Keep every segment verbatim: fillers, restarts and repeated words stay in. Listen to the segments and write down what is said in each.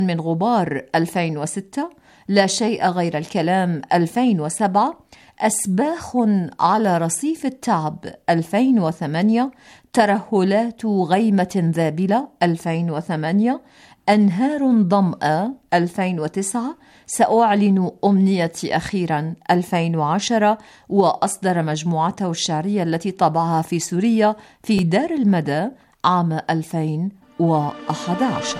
من غبار ألفين وستة، لا شيء غير الكلام ألفين وسبعة، أسباخ على رصيف التعب ألفين وثمانية، ترهلات غيمة ذابلة ألفين وثمانية، أنهار ضمأ ألفين وتسعة، سأعلن أمنيتي أخيرا ألفين وعشرة، وأصدر مجموعته الشعرية التي طبعها في سوريا في دار المدى عام ألفين وأحد عشر.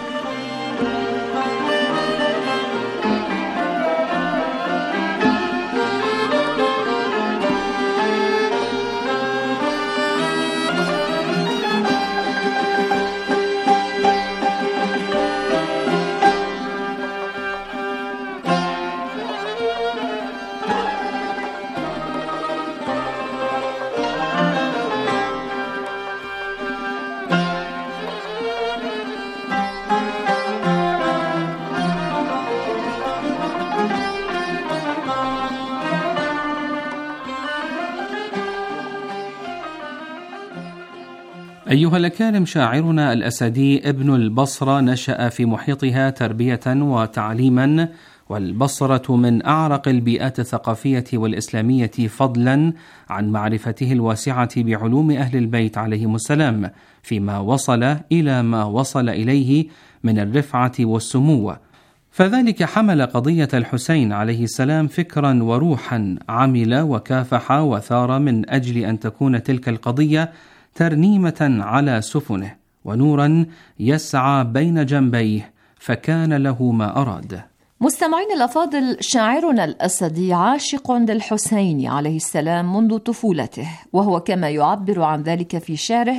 أيها الأكارم، شاعرنا الأسدي ابن البصرة نشأ في محيطها تربية وتعليما، والبصرة من أعرق البيئات الثقافية والإسلامية فضلا عن معرفته الواسعة بعلوم أهل البيت عليهم السلام، فيما وصل إلى ما وصل إليه من الرفعة والسمو. فذلك حمل قضية الحسين عليه السلام فكرا وروحا، عمل وكافح وثار من أجل أن تكون تلك القضية ترنيمة على سفنه ونورا يسعى بين جنبيه، فكان له ما أراد. مستمعين الأفاضل، شاعرنا الأسدي عاشق للحسين عليه السلام منذ طفولته، وهو كما يعبر عن ذلك في شعره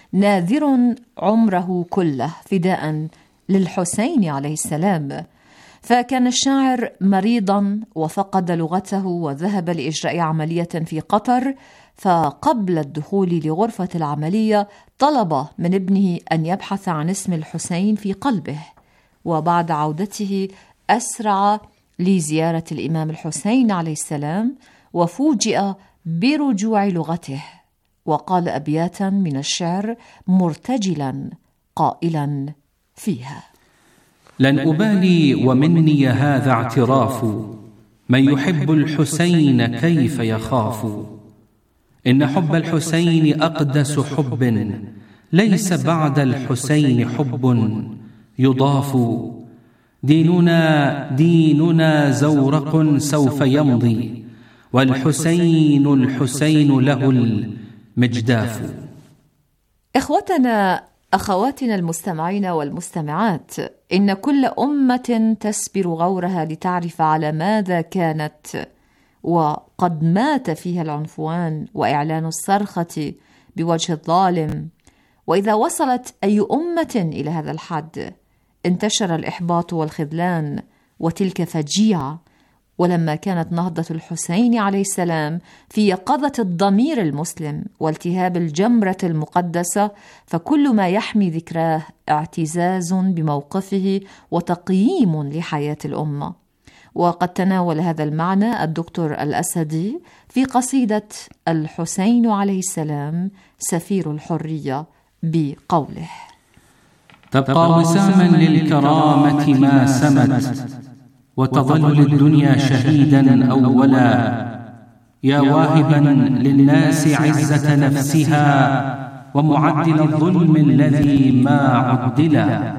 ناذر عمره كله فداء للحسين عليه السلام. فكان الشاعر مريضا وفقد لغته وذهب لإجراء عملية في قطر، فقبل الدخول لغرفة العملية طلب من ابنه أن يبحث عن اسم الحسين في قلبه، وبعد عودته أسرع لزيارة الإمام الحسين عليه السلام وفوجئ برجوع لغته، وقال أبياتا من الشعر مرتجلا قائلا فيها: لن أبالي ومني هذا اعتراف، من يحب الحسين كيف يخاف، إن حب الحسين أقدس حب، ليس بعد الحسين حب يضاف، ديننا ديننا زورق سوف يمضي، والحسين الحسين له المجداف. إخوتنا أخواتنا المستمعين والمستمعات، إن كل أمة تسبر غورها لتعرف على ماذا كانت، وقد مات فيها العنفوان وإعلان الصرخة بوجه الظالم. وإذا وصلت أي أمة إلى هذا الحد انتشر الإحباط والخذلان، وتلك فجيعة. ولما كانت نهضة الحسين عليه السلام في يقظة الضمير المسلم والتهاب الجمرة المقدسة، فكل ما يحمي ذكراه اعتزاز بموقفه وتقييم لحياة الأمة. وقد تناول هذا المعنى الدكتور الأسدي في قصيدة الحسين عليه السلام سفير الحرية بقوله: تبقى وساما للكرامة ما سمت، وتظل للدنيا شهيدا أولا، يا واهبا للناس عزة نفسها، ومعدل الظلم الذي ما عدلا،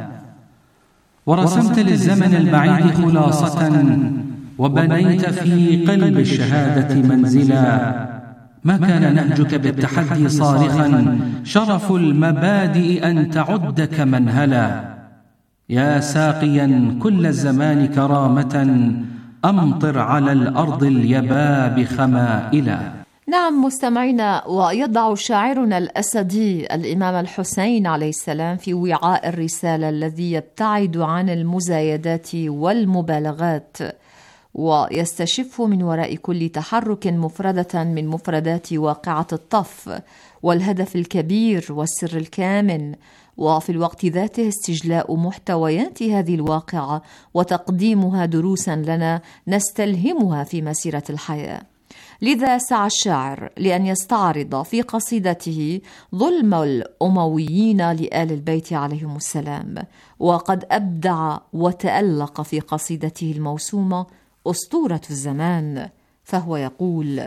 ورسمت للزمن البعيد خلاصة، وبنيت في قلب الشهادة منزلا، ما كان نهجك بالتحدي صارخا، شرف المبادئ أن تعدك منهلا، يا ساقيا كل الزمان كرامة، أمطر على الأرض اليباب خمائلا. نعم مستمعينا، ويضع شاعرنا الأسدي الإمام الحسين عليه السلام في وعاء الرسالة الذي يبتعد عن المزايدات والمبالغات، ويستشف من وراء كل تحرك مفردة من مفردات واقعة الطف والهدف الكبير والسر الكامن، وفي الوقت ذاته استجلاء محتويات هذه الواقعة وتقديمها دروسا لنا نستلهمها في مسيرة الحياة. لذا سعى الشاعر لأن يستعرض في قصيدته ظلم الأمويين لآل البيت عليهم السلام، وقد أبدع وتألق في قصيدته الموسومة أسطورة الزمان، فهو يقول: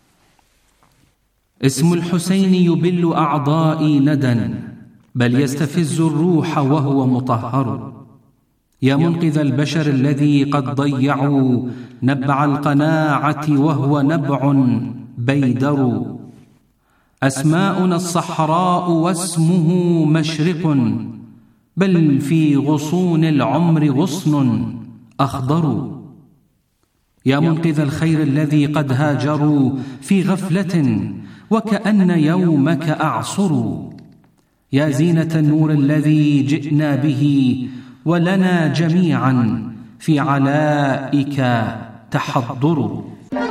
اسم الحسين يبل أعضائي ندى، بل يستفز الروح وهو مطهر. يا منقذ البشر الذي قد ضيعوا نبع القناعة وهو نبع بيدر. أسماؤنا الصحراء واسمه مشرق، بل في غصون العمر غصن أخضر. يا منقذ الخير الذي قد هاجروا في غفلة وكأن يومك أعصر. يا زينة النور الذي جئنا به ولنا جميعا في علائك تحضر.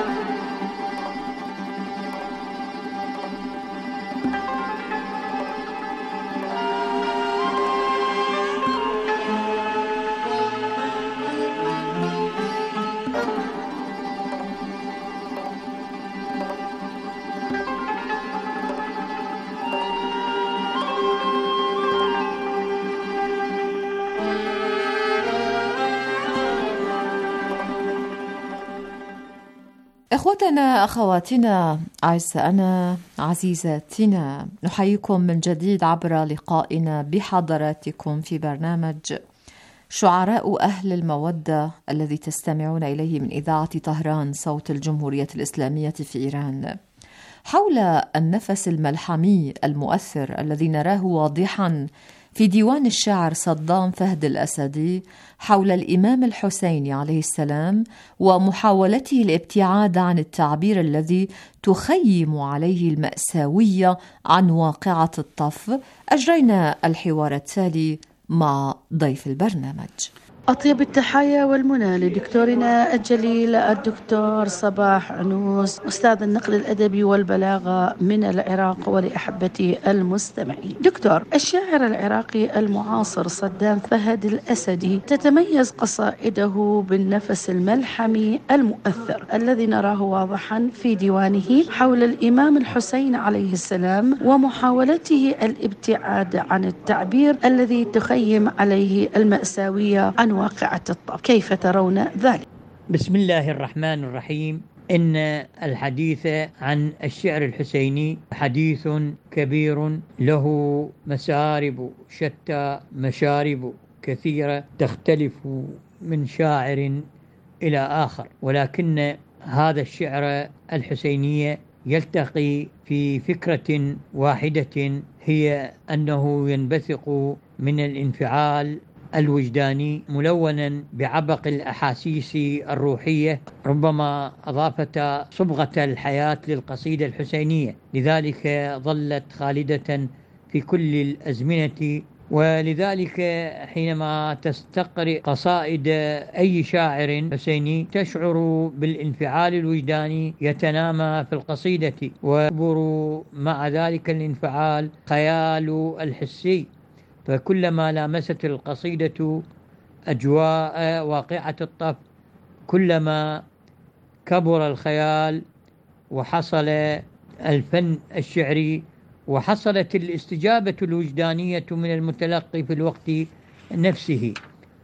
إخوتنا، أخواتنا، أعزائنا، عزيزاتنا، نحييكم من جديد عبر لقائنا بحضراتكم في برنامج شعراء أهل المودة الذي تستمعون إليه من إذاعة طهران صوت الجمهورية الإسلامية في إيران، حول النفس الملحمي المؤثر الذي نراه واضحا في ديوان الشاعر صدام فهد الأسدي حول الإمام الحسين عليه السلام ومحاولته الابتعاد عن التعبير الذي تخيم عليه المأساوية عن واقعة الطف. أجرينا الحوار التالي مع ضيف البرنامج. أطيب التحايا والمنى لدكتورنا الجليل الدكتور صباح عنوس، أستاذ النقل الأدبي والبلاغة من العراق، ولأحبتي المستمعين. دكتور، الشاعر العراقي المعاصر صدام فهد الأسدي تتميز قصائده بالنفس الملحمي المؤثر الذي نراه واضحا في ديوانه حول الإمام الحسين عليه السلام ومحاولته الابتعاد عن التعبير الذي تخيم عليه المأساوية عن واقعة الطف. كيف ترون ذلك؟ بسم الله الرحمن الرحيم. إن الحديث عن الشعر الحسيني حديث كبير له مسارب شتى، مشارب كثيرة تختلف من شاعر إلى آخر، ولكن هذا الشعر الحسيني يلتقي في فكرة واحدة، هي أنه ينبثق من الانفعال الوجداني ملونا بعبق الأحاسيس الروحية، ربما أضافت صبغة الحياة للقصيدة الحسينية، لذلك ظلت خالدة في كل الأزمنة. ولذلك حينما تستقرئ قصائد أي شاعر حسيني تشعر بالانفعال الوجداني يتنامى في القصيدة، ويكبر مع ذلك الانفعال خيال الحسي، فكلما لامست القصيدة أجواء واقعة الطف كلما كبر الخيال وحصل الفن الشعري وحصلت الاستجابة الوجدانية من المتلقي في الوقت نفسه.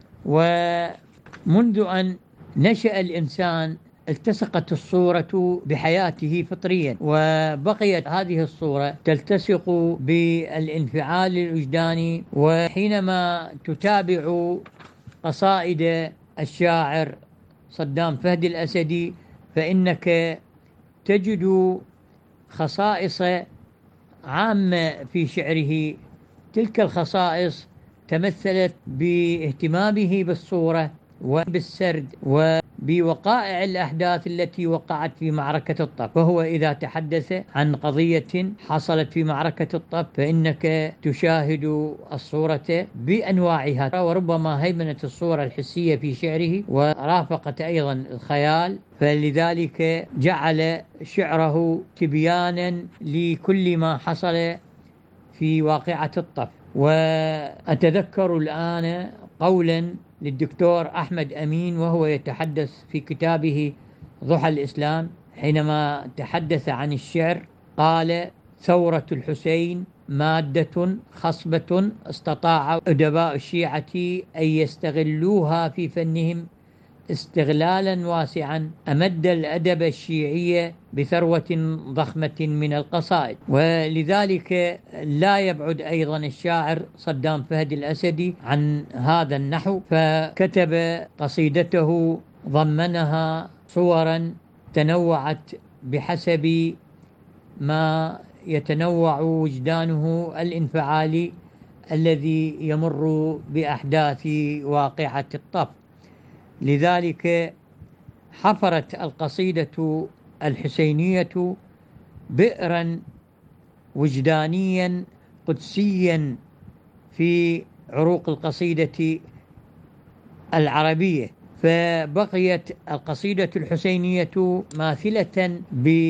ومنذ أن نشأ الإنسان التصقت الصورة بحياته فطريا، وبقيت هذه الصورة تلتصق بالانفعال الوجداني. وحينما تتابع قصائد الشاعر صدام فهد الأسدي فإنك تجد خصائص عامة في شعره. تلك الخصائص تمثلت باهتمامه بالصورة وبالسرد وبوقائع الأحداث التي وقعت في معركة الطف. فهو إذا تحدث عن قضية حصلت في معركة الطف فإنك تشاهد الصورة بأنواعها، وربما هيمنت الصورة الحسية في شعره ورافقت أيضا الخيال، فلذلك جعل شعره تبيانا لكل ما حصل في واقعة الطف. وأتذكر الآن قولا للدكتور أحمد أمين وهو يتحدث في كتابه ضحى الإسلام حينما تحدث عن الشعر قال: ثورة الحسين مادة خصبة استطاع أدباء الشيعة أن يستغلوها في فنهم استغلالا واسعا أمد الأدب الشيعي بثروة ضخمة من القصائد. ولذلك لا يبعد أيضا الشاعر صدام فهد الأسدي عن هذا النحو، فكتب قصيدته ضمنها صورا تنوعت بحسب ما يتنوع وجدانه الانفعالي الذي يمر بأحداث واقعة الطف. لذلك حفرت القصيدة الحسينية بئرا وجدانيا قدسيا في عروق القصيدة العربية، فبقيت القصيدة الحسينية ماثلة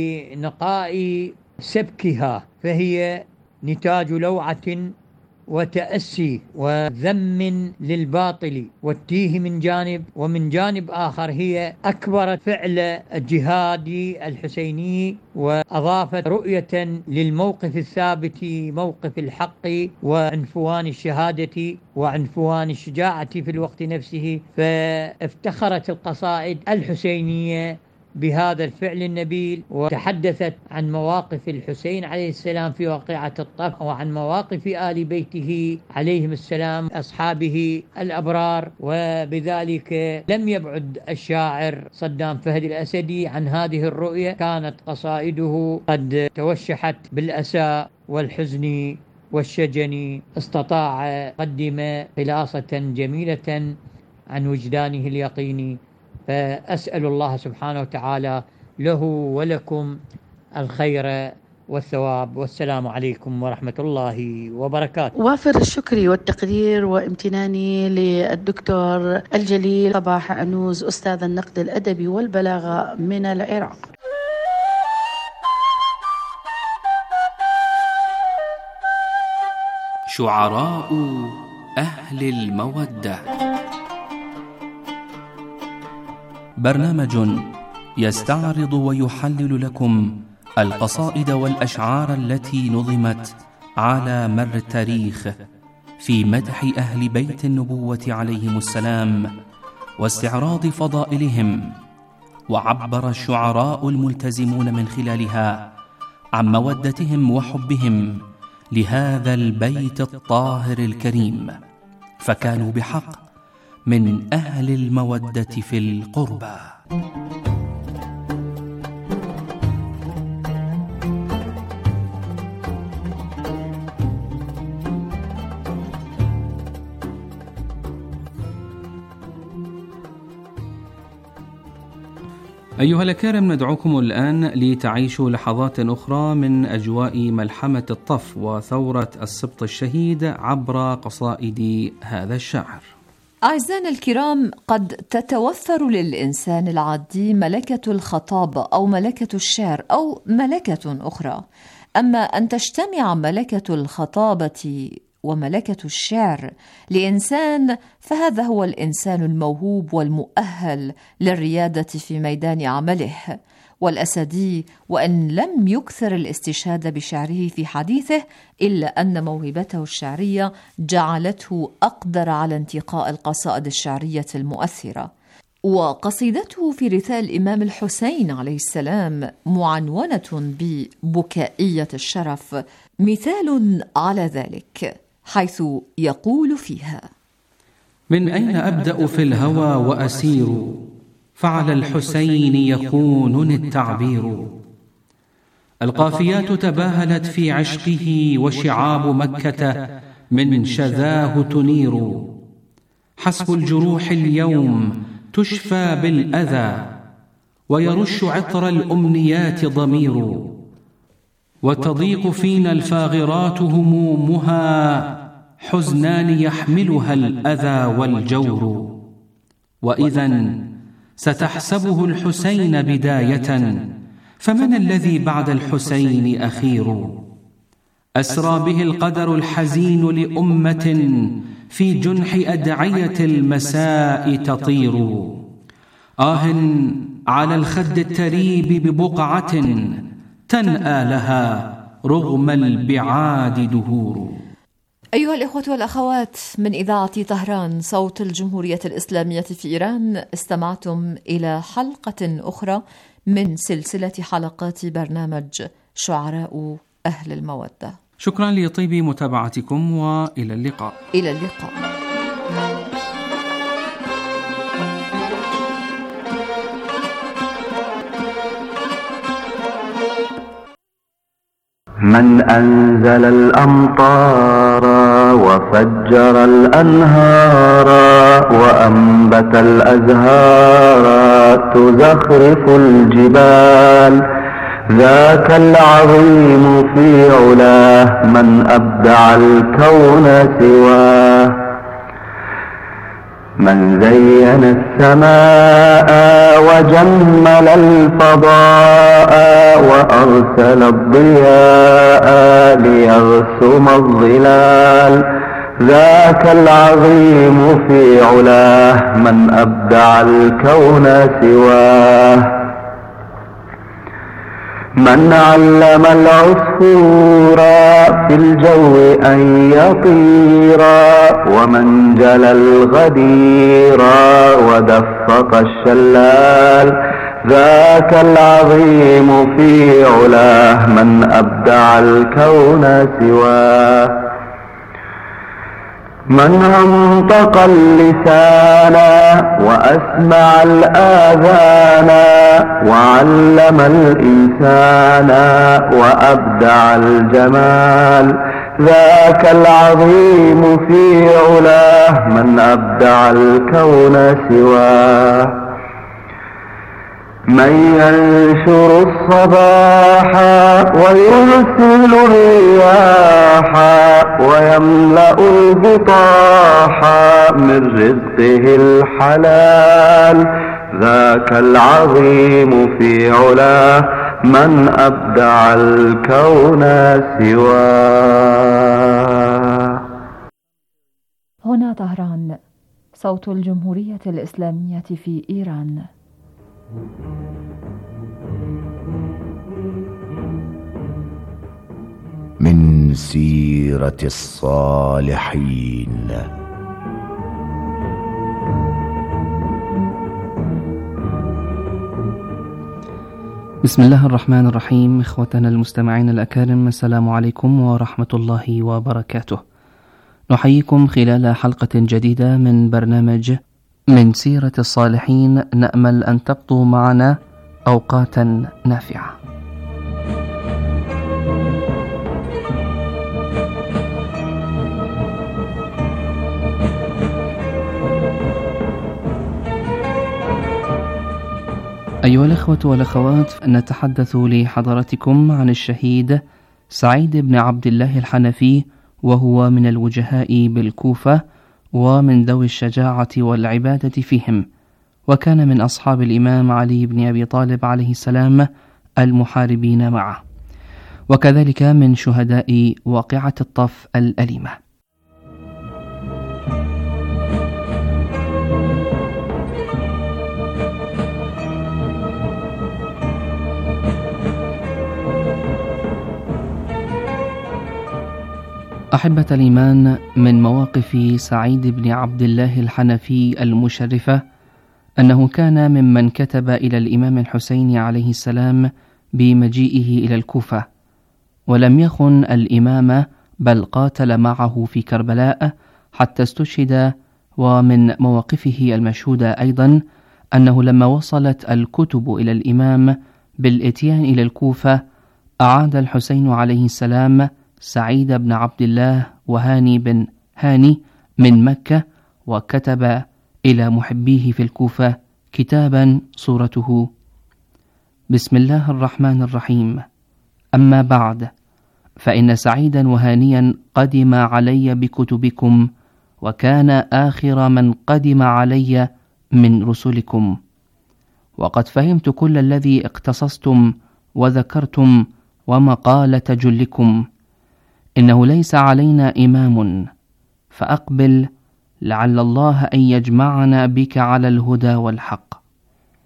بنقاء سبكها، فهي نتاج لوعة وتأسي وذم للباطل والتيه من جانب، ومن جانب آخر هي أكبرت فعل الجهاد الحسيني وأضافت رؤية للموقف الثابت، موقف الحق وعنفوان الشهادة وعنفوان الشجاعة في الوقت نفسه. فافتخرت القصائد الحسينية بهذا الفعل النبيل، وتحدثت عن مواقف الحسين عليه السلام في واقعة الطف، وعن مواقف آل بيته عليهم السلام أصحابه الأبرار. وبذلك لم يبعد الشاعر صدام فهد الأسدي عن هذه الرؤية. كانت قصائده قد توشحت بالأسى والحزن والشجن، استطاع قدم خلاصة جميلة عن وجدانه اليقيني. فأسأل الله سبحانه وتعالى له ولكم الخير والثواب، والسلام عليكم ورحمة الله وبركاته. وافر الشكر والتقدير وامتناني للدكتور الجليل صباح عنوز أستاذ النقد الأدبي والبلاغة من العراق. شعراء أهل المودة، برنامج يستعرض ويحلل لكم القصائد والأشعار التي نظمت على مر التاريخ في مدح أهل بيت النبوة عليهم السلام واستعراض فضائلهم. وعبر الشعراء الملتزمون من خلالها عن مودتهم وحبهم لهذا البيت الطاهر الكريم، فكانوا بحق من أهل المودة في القربى. أيها الأكارم، ندعوكم الآن لتعيشوا لحظات أخرى من أجواء ملحمة الطف وثورة السبط الشهيد عبر قصائد هذا الشاعر. أعزائنا الكرام، قد تتوفر للإنسان العادي ملكة الخطابة أو ملكة الشعر أو ملكة أخرى، أما أن تجتمع ملكة الخطابة وملكة الشعر لإنسان، فهذا هو الإنسان الموهوب والمؤهل للريادة في ميدان عمله. والأسدي وأن لم يكثر الاستشهاد بشعره في حديثه، إلا أن موهبته الشعرية جعلته أقدر على انتقاء القصائد الشعرية المؤثرة. وقصيدته في رثاء الإمام الحسين عليه السلام معنونة ببكائية الشرف مثال على ذلك، حيث يقول فيها: من أين أبدأ في الهوى وأسير، فعلى الحسين يكونني التعبير. القافيات تباهلت في عشقه، وشعاب مكة من شذاه تنير. حسب الجروح اليوم تشفى بالأذى، ويرش عطر الأمنيات ضمير. وتضيق فينا الفاغرات همومها، حزنان يحملها الأذى والجور. وإذا ستحسبه الحسين بداية، فمن الذي بعد الحسين أخير؟ أسرى به القدر الحزين لأمة في جنح أدعية المساء تطير. آه على الخد التريب ببقعة تنأى لها رغم البعاد دهور. أيها الإخوة والأخوات، من إذاعة طهران صوت الجمهورية الإسلامية في إيران، استمعتم إلى حلقة أخرى من سلسلة حلقات برنامج شعراء أهل المودة. شكرا لطيب متابعتكم وإلى اللقاء. إلى اللقاء. من أنزل الأمطار وفجر الأنهار وأنبت الأزهار تزخرف الجبال، ذاك العظيم في علاه من أبدع الكون سواه. من زين السماء وجمل الفضاء وأرسل الضياء ليرسم الظلال، ذاك العظيم في علاه من أبدع الكون سواه. من علم العصفور في الجو أن يطيرا ومن جلى الغدير ودفق الشلال، ذاك العظيم في علاه من أبدع الكون سواه. من أنطق اللسان وأسمع الآذان وعلم الإنسان وأبدع الجمال، ذاك العظيم في علاه من أبدع الكون سواه. من ينشر الصباح ويرسل الرياح ويملأ البطاح من رزقه الحلال، ذاك العظيم في علاه من أبدع الكون سواه. هنا طهران صوت الجمهورية الإسلامية في إيران. من سيرة الصالحين. بسم الله الرحمن الرحيم. إخوتنا المستمعين الأكارم، السلام عليكم ورحمة الله وبركاته. نحييكم خلال حلقة جديدة من برنامج من سيرة الصالحين، نأمل أن تقضوا معنا أوقاتا نافعة. أيها الأخوة والأخوات، نتحدث لحضراتكم عن الشهيد سعيد بن عبد الله الحنفي، وهو من الوجهاء بالكوفة ومن ذوي الشجاعة والعبادة فيهم، وكان من أصحاب الإمام علي بن أبي طالب عليه السلام المحاربين معه، وكذلك من شهداء واقعة الطف الأليمة. أحبة الإيمان، من مواقف سعيد بن عبد الله الحنفي المشرفة أنه كان ممن كتب إلى الإمام الحسين عليه السلام بمجيئه إلى الكوفة، ولم يخن الإمام بل قاتل معه في كربلاء حتى استشهد. ومن مواقفه المشهودة أيضا أنه لما وصلت الكتب إلى الإمام بالإتيان إلى الكوفة، أعاد الحسين عليه السلام سعيد بن عبد الله وهاني بن هاني من مكة، وكتب إلى محبيه في الكوفة كتابا صورته: بسم الله الرحمن الرحيم، أما بعد، فإن سعيدا وهانيا قدم علي بكتبكم، وكان آخر من قدم علي من رسلكم، وقد فهمت كل الذي اقتصصتم وذكرتم ومقالة جلكم. إنه ليس علينا إمام، فأقبل لعل الله أن يجمعنا بك على الهدى والحق.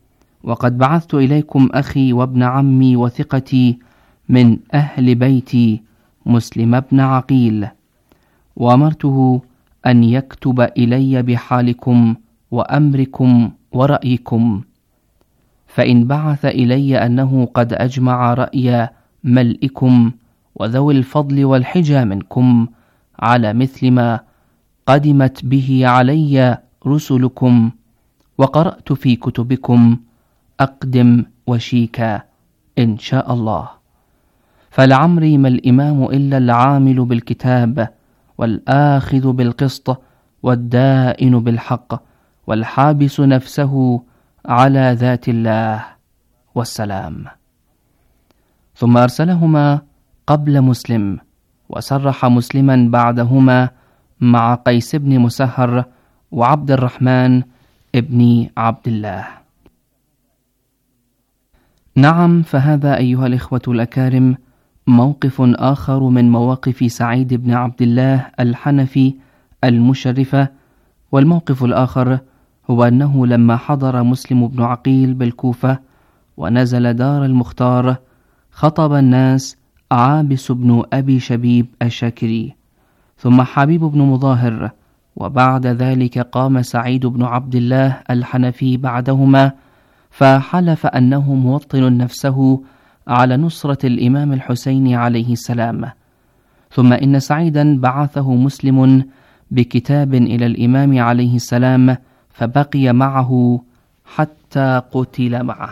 وقد بعثت إليكم أخي وابن عمي وثقتي من أهل بيتي مسلم بن عقيل، وأمرته أن يكتب إلي بحالكم وأمركم ورأيكم، فإن بعث إلي أنه قد أجمع رأي ملئكم وذوي الفضل والحجى منكم على مثل ما قدمت به علي رسلكم وقرأت في كتبكم، أقدم وشيكا إن شاء الله. فلعمري ما الإمام إلا العامل بالكتاب والآخذ بالقسط والدائن بالحق والحابس نفسه على ذات الله، والسلام. ثم أرسلهما قبل مسلم، وسرح مسلما بعدهما مع قيس بن مسهر وعبد الرحمن ابن عبد الله. نعم، فهذا أيها الإخوة الأكارم موقف آخر من مواقف سعيد بن عبد الله الحنفي المشرفة. والموقف الآخر هو أنه لما حضر مسلم بن عقيل بالكوفة ونزل دار المختار، خطب الناس عابس بن أبي شبيب الشاكري، ثم حبيب بن مظاهر، وبعد ذلك قام سعيد بن عبد الله الحنفي بعدهما، فحلف أنه موطن نفسه على نصرة الإمام الحسين عليه السلام. ثم إن سعيدا بعثه مسلم بكتاب إلى الإمام عليه السلام، فبقي معه حتى قتل معه.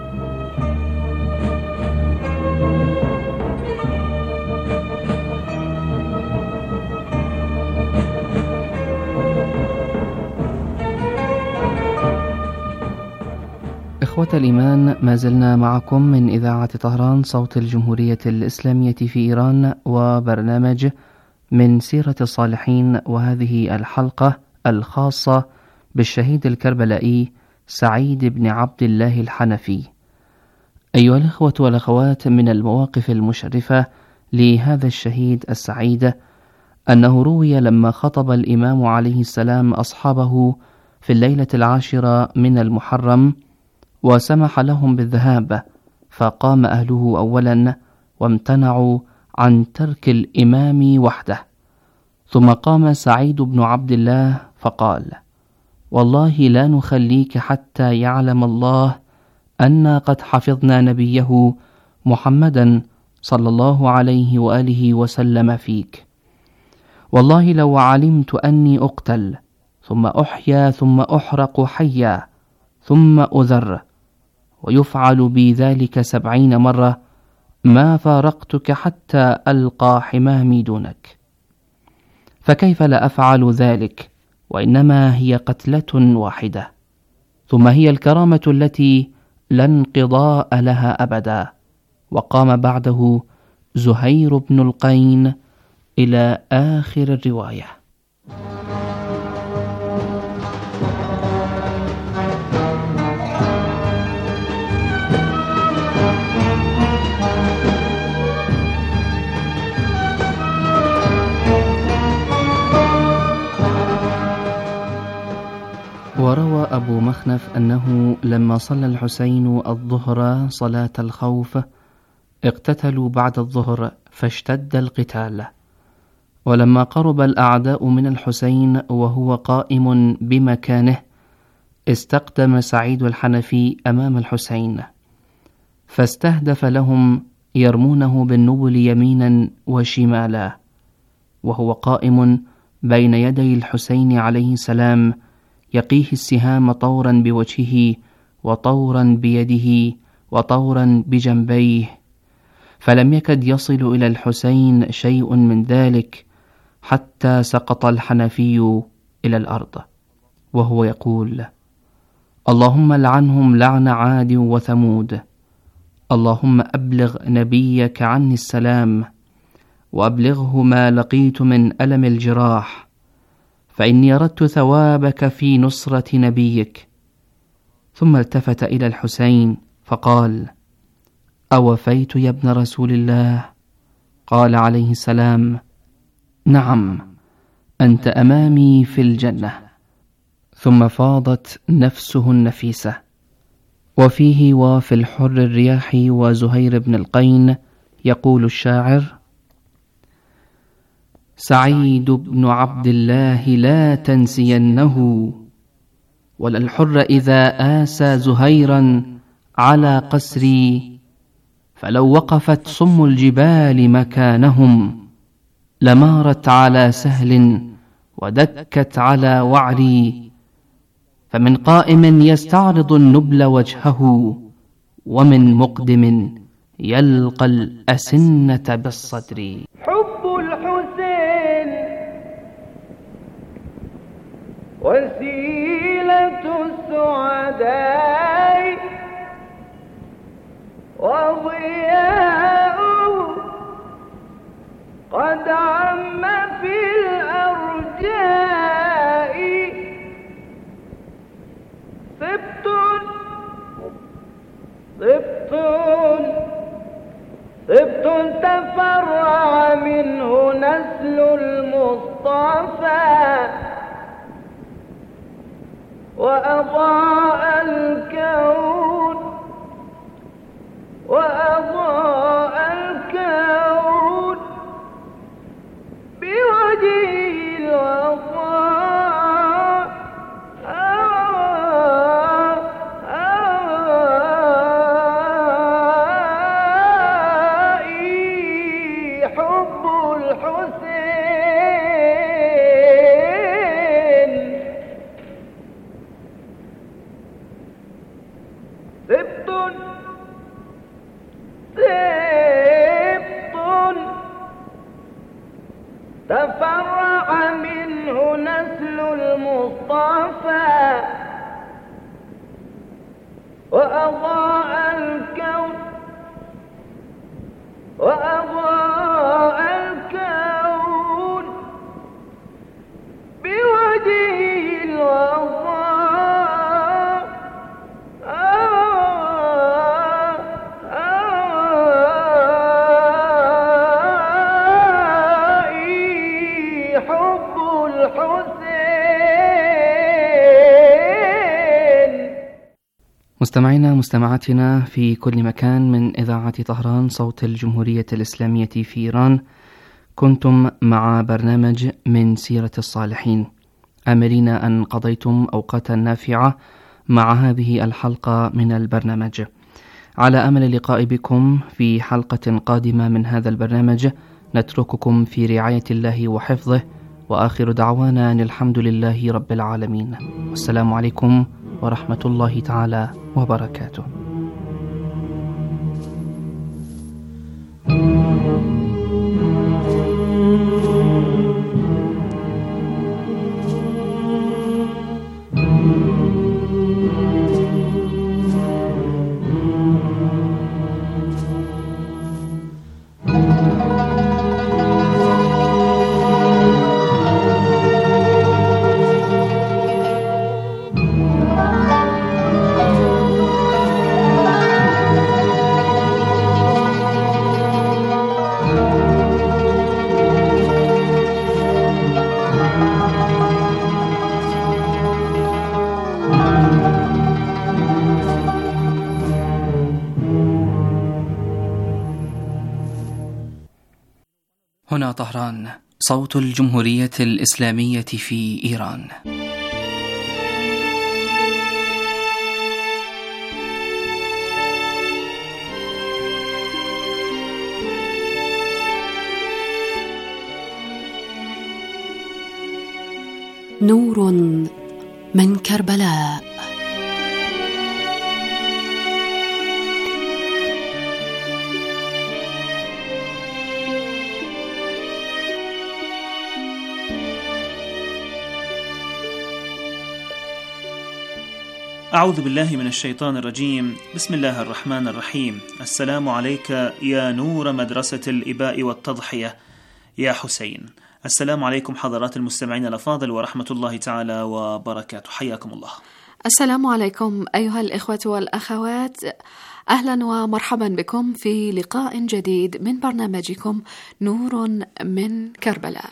إخوة الإيمان، ما زلنا معكم من إذاعة طهران صوت الجمهورية الإسلامية في إيران، وبرنامج من سيرة الصالحين، وهذه الحلقة الخاصة بالشهيد الكربلائي سعيد بن عبد الله الحنفي. أيها الإخوة والأخوات، من المواقف المشرفة لهذا الشهيد السعيد أنه روي لما خطب الإمام عليه السلام أصحابه في الليلة العاشرة من المحرم وسمح لهم بالذهاب، فقام أهله أولا وامتنعوا عن ترك الإمام وحده، ثم قام سعيد بن عبد الله فقال: والله لا نخليك حتى يعلم الله أن قد حفظنا نبيه محمدا صلى الله عليه وآله وسلم فيك، والله لو علمت أني أقتل ثم أحيا ثم أحرق حيا ثم أذر ويفعل بي ذلك سبعين مرة ما فارقتك حتى ألقى حمامي دونك، فكيف لا أفعل ذلك وإنما هي قتلة واحدة، ثم هي الكرامة التي لا انقضاء لها أبدا. وقام بعده زهير بن القين إلى آخر الرواية. وروى أبو مخنف أنه لما صلى الحسين الظهر صلاة الخوف اقتتلوا بعد الظهر فاشتد القتال، ولما قرب الأعداء من الحسين وهو قائم بمكانه استقدم سعيد الحنفي أمام الحسين فاستهدف لهم يرمونه بالنبل يمينا وشمالا، وهو قائم بين يدي الحسين عليه السلام يقيه السهام طورا بوجهه وطورا بيده وطورا بجنبيه، فلم يكد يصل إلى الحسين شيء من ذلك حتى سقط الحنفي إلى الأرض وهو يقول: اللهم لعنهم لعن عاد وثمود، اللهم أبلغ نبيك عني السلام وأبلغه ما لقيت من ألم الجراح، فإني أردت ثوابك في نصرة نبيك. ثم التفت إلى الحسين فقال: أوفيت يا ابن رسول الله؟ قال عليه السلام: نعم، أنت أمامي في الجنة. ثم فاضت نفسه النفيسة وفيه وفي الحر الرياح وزهير بن القين يقول الشاعر: سعيد بن عبد الله لا تنسينه، ولا الحر إذا آسى زهيرا على قسري، فلو وقفت صم الجبال مكانهم لمارت على سهل ودكت على وعري، فمن قائم يستعرض النبل وجهه، ومن مقدم يلقى الأسنة بالصدر. حب الحسين وسيلة السعداء وضياء قد عم في الأرجاء، سبط سبط سبط تفرع منه نسل المصطفى، وأضاء الكون وأضاء الكون بوجهه الوفاء. حب الحسين سبط سبط تفرع منه نسل المصطفى، وأضاء الكون وأضاء الكون بوجهه الوفاء. حب الحسين. مستمعينا مستمعاتنا في كل مكان من إذاعة طهران صوت الجمهورية الإسلامية في إيران، كنتم مع برنامج من سيرة الصالحين، آملين أن قضيتم أوقاتا نافعة مع هذه الحلقة من البرنامج. على أمل اللقاء بكم في حلقة قادمة من هذا البرنامج، نترككم في رعاية الله وحفظه، وآخر دعوانا أن الحمد لله رب العالمين، والسلام عليكم ورحمة الله تعالى وبركاته. هنا طهران صوت الجمهورية الإسلامية في إيران. نور من كربلاء. أعوذ بالله من الشيطان الرجيم. بسم الله الرحمن الرحيم. السلام عليك يا نور مدرسة الإباء والتضحية يا حسين. السلام عليكم حضرات المستمعين الأفاضل ورحمة الله تعالى وبركاته، حياكم الله. السلام عليكم أيها الإخوة والأخوات، أهلا ومرحبا بكم في لقاء جديد من برنامجكم نور من كربلاء.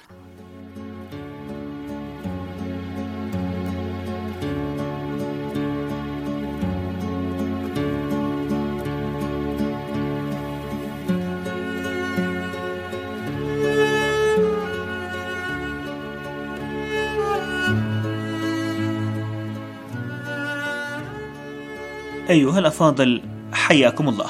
أيها الأفاضل، حياكم الله.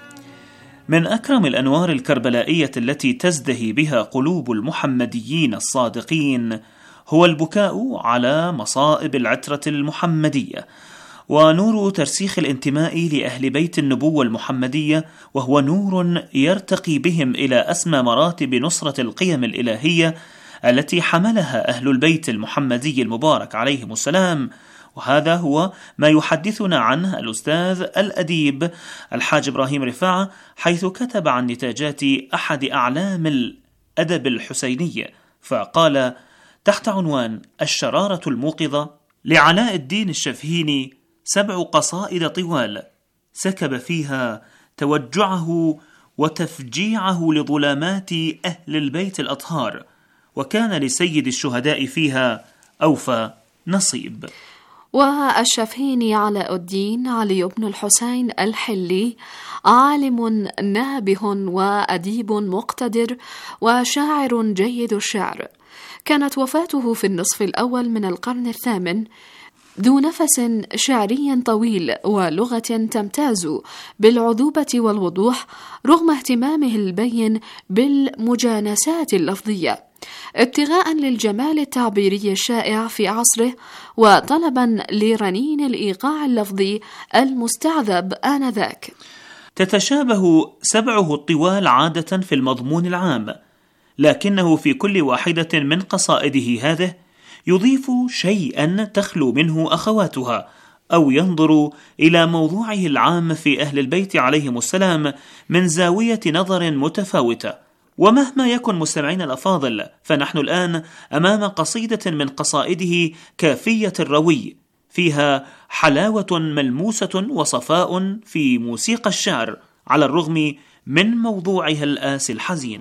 من أكرم الأنوار الكربلائية التي تزدهي بها قلوب المحمديين الصادقين هو البكاء على مصائب العترة المحمدية، ونور ترسيخ الانتماء لأهل بيت النبوة المحمدية، وهو نور يرتقي بهم إلى أسمى مراتب نصرة القيم الإلهية التي حملها أهل البيت المحمدي المبارك عليهم السلام. وهذا هو ما يحدثنا عنه الأستاذ الأديب الحاج إبراهيم رفاعة، حيث كتب عن نتاجات أحد أعلام الأدب الحسيني، فقال تحت عنوان الشرارة الموقظة: لعلاء الدين الشفهيني سبع قصائد طوال سكب فيها توجعه وتفجيعه لظلامات أهل البيت الأطهار، وكان لسيد الشهداء فيها أوفى نصيب. والشفهيني علاء الدين علي بن الحسين الحلي، عالم نابه وأديب مقتدر وشاعر جيد الشعر. كانت وفاته في النصف الأول من القرن الثامن، ذو نفس شعري طويل ولغة تمتاز بالعذوبة والوضوح رغم اهتمامه البين بالمجانسات اللفظية، ابتغاء للجمال التعبيري الشائع في عصره، وطلبا لرنين الإيقاع اللفظي المستعذب آنذاك. تتشابه سبعه الطوال عادة في المضمون العام، لكنه في كل واحدة من قصائده هذه يضيف شيئا تخلو منه أخواتها، أو ينظر إلى موضوعه العام في أهل البيت عليهم السلام من زاوية نظر متفاوتة. ومهما يكن مستمعين الأفاضل، فنحن الآن أمام قصيدة من قصائده كافية الروي، فيها حلاوة ملموسة وصفاء في موسيقى الشعر على الرغم من موضوعها الآسي الحزين.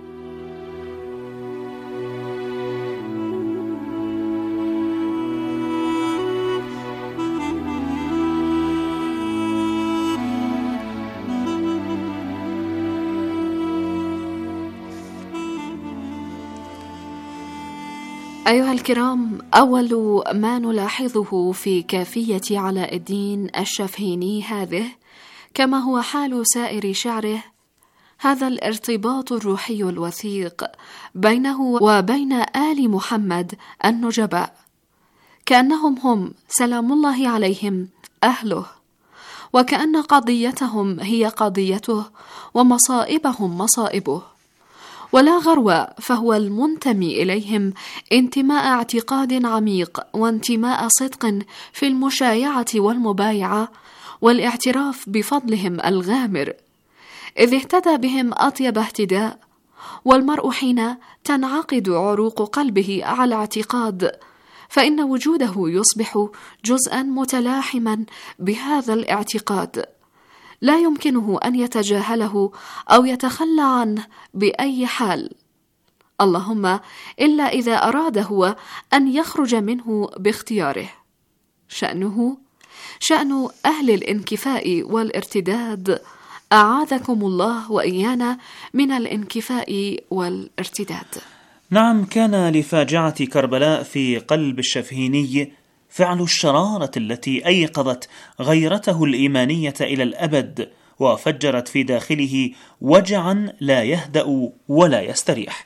أيها الكرام، أول ما نلاحظه في كافية علاء الدين الشفهيني هذه، كما هو حال سائر شعره، هذا الارتباط الروحي الوثيق بينه وبين آل محمد النجباء، كأنهم هم سلام الله عليهم أهله، وكأن قضيتهم هي قضيته ومصائبهم مصائبه. ولا غرو، فهو المنتمي إليهم انتماء اعتقاد عميق وانتماء صدق في المشايعة والمبايعة والاعتراف بفضلهم الغامر، إذ اهتدى بهم أطيب اهتداء. والمرء حين تنعقد عروق قلبه على اعتقاد، فإن وجوده يصبح جزءا متلاحما بهذا الاعتقاد، لا يمكنه أن يتجاهله أو يتخلى عنه بأي حال، اللهم إلا إذا أراد هو أن يخرج منه باختياره. شأنه شأن أهل الانكفاء والارتداد، أعاذكم الله وإيانا من الانكفاء والارتداد. نعم، كان لفاجعة كربلاء في قلب الشفهيني فعل الشرارة التي أيقظت غيرته الإيمانية إلى الأبد، وفجرت في داخله وجعا لا يهدأ ولا يستريح.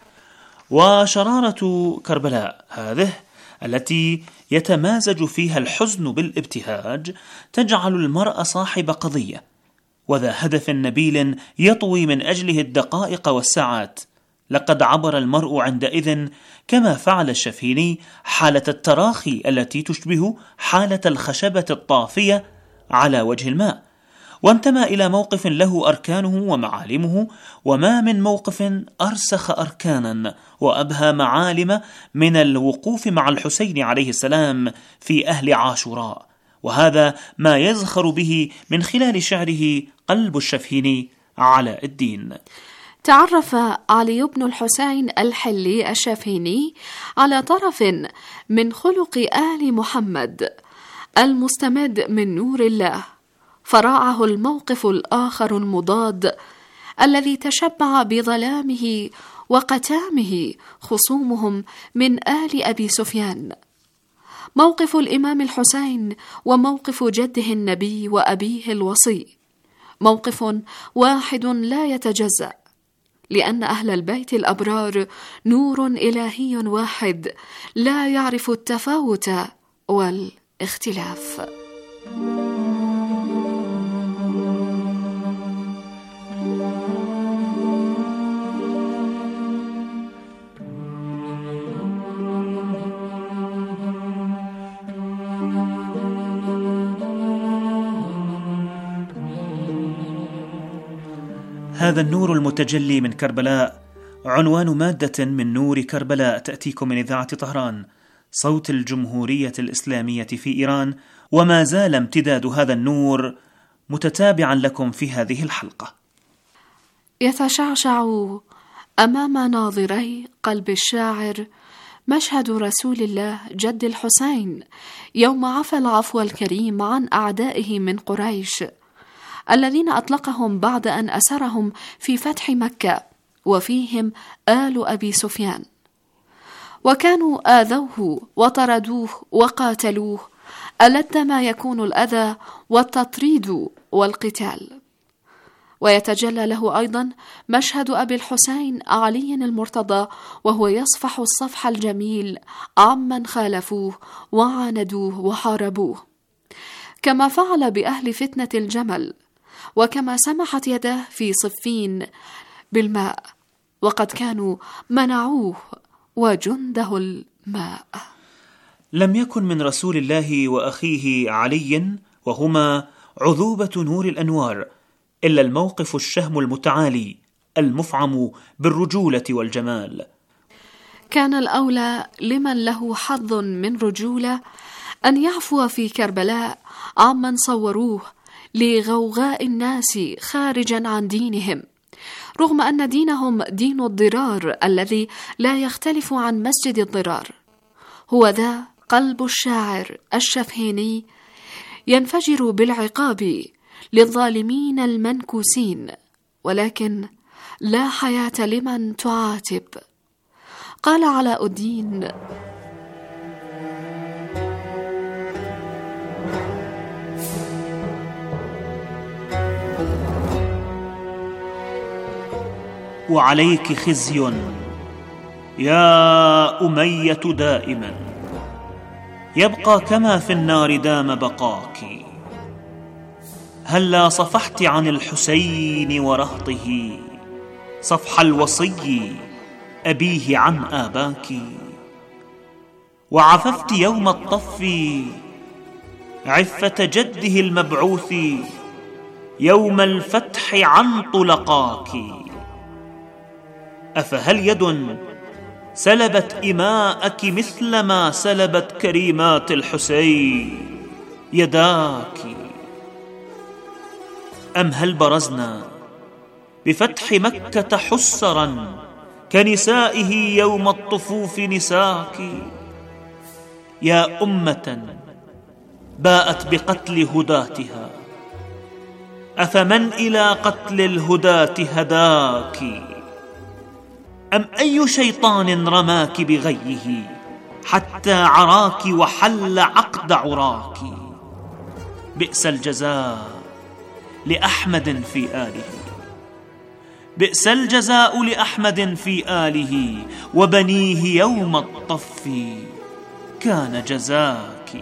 وشرارة كربلاء هذه التي يتمازج فيها الحزن بالابتهاج تجعل المرء صاحب قضية وذا هدف نبيل يطوي من أجله الدقائق والساعات. لقد عبر المرء عندئذ كما فعل الشفهيني حالة التراخي التي تشبه حالة الخشبة الطافية على وجه الماء، وانتمى إلى موقف له أركانه ومعالمه، وما من موقف أرسخ أركانا وأبهى معالم من الوقوف مع الحسين عليه السلام في أهل عاشوراء. وهذا ما يزخر به من خلال شعره قلب الشفهيني علاء الدين. تعرف علي بن الحسين الحلي الشفهيني على طرف من خلق آل محمد المستمد من نور الله، فراعه الموقف الآخر المضاد الذي تشبع بظلامه وقتامه خصومهم من آل أبي سفيان. موقف الإمام الحسين وموقف جده النبي وأبيه الوصي موقف واحد لا يتجزأ، لأن أهل البيت الأبرار نور إلهي واحد لا يعرف التفاوت والاختلاف. هذا النور المتجلي من كربلاء عنوان مادة من نور كربلاء تأتيكم من إذاعة طهران صوت الجمهورية الإسلامية في إيران، وما زال امتداد هذا النور متتابعا لكم في هذه الحلقة. يتشعشع أمام ناظري قلب الشاعر مشهد رسول الله جد الحسين يوم عفى العفو الكريم عن أعدائه من قريش الذين أطلقهم بعد أن أسرهم في فتح مكة، وفيهم آل أبي سفيان، وكانوا آذوه وطردوه وقاتلوه ألد ما يكون الأذى والتطريد والقتال. ويتجلى له أيضا مشهد أبي الحسين علي المرتضى وهو يصفح الصفح الجميل عمن خالفوه وعاندوه وحاربوه، كما فعل بأهل فتنة الجمل، وكما سمحت يده في صفين بالماء وقد كانوا منعوه وجنده الماء. لم يكن من رسول الله وأخيه علي وهما عذوبة نور الأنوار إلا الموقف الشهم المتعالي المفعم بالرجولة والجمال. كان الأولى لمن له حظ من رجولة أن يعفو في كربلاء عمن صوروه لغوغاء الناس خارجا عن دينهم، رغم أن دينهم دين الضرار الذي لا يختلف عن مسجد الضرار. هو ذا قلب الشاعر الشفهيني ينفجر بالعقاب للظالمين المنكوسين، ولكن لا حياة لمن تعاتب. قال علاء الدين: وعليك خزي يا أمية دائما، يبقى كما في النار دام بقاك. هلا صفحت عن الحسين ورهطه صفح الوصي أبيه عن آباك، وعففت يوم الطف عفة جده المبعوث يوم الفتح عن طلقاك. أفهل يد سلبت إماءك مثل ما سلبت كريمات الحسين يداك؟ أم هل برزنا بفتح مكة حسرا كنسائه يوم الطفوف نساك؟ يا أمة باءت بقتل هداتها، أفمن إلى قتل الهداة هداك؟ أم أي شيطان رماك بغيه حتى عراك وحل عقد عراك؟ بئس الجزاء لأحمد في آله، بئس الجزاء لأحمد في آله، وبنيه يوم الطف كان جزاك.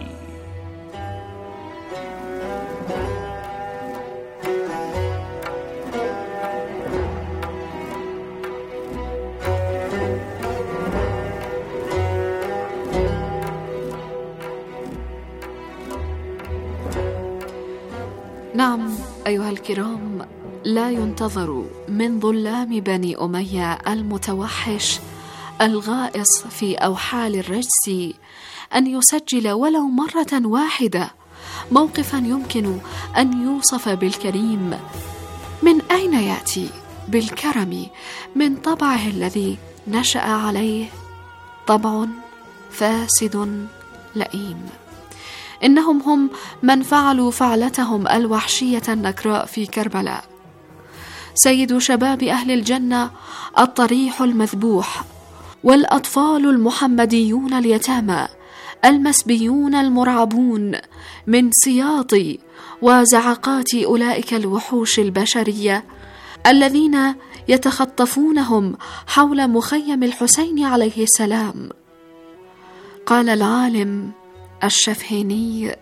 نعم أيها الكرام، لا ينتظر من ظلام بني أمية المتوحش الغائص في أوحال الرجس أن يسجل ولو مرة واحدة موقفا يمكن أن يوصف بالكريم. من أين يأتي بالكرم من طبعه الذي نشأ عليه؟ طبع فاسد لئيم. إنهم هم من فعلوا فعلتهم الوحشية النكراء في كربلاء. سيد شباب أهل الجنة الطريح المذبوح، والأطفال المحمديون اليتامى المسبيون المرعبون من سياط وزعقات أولئك الوحوش البشرية الذين يتخطفونهم حول مخيم الحسين عليه السلام. قال العالم الشفهيني: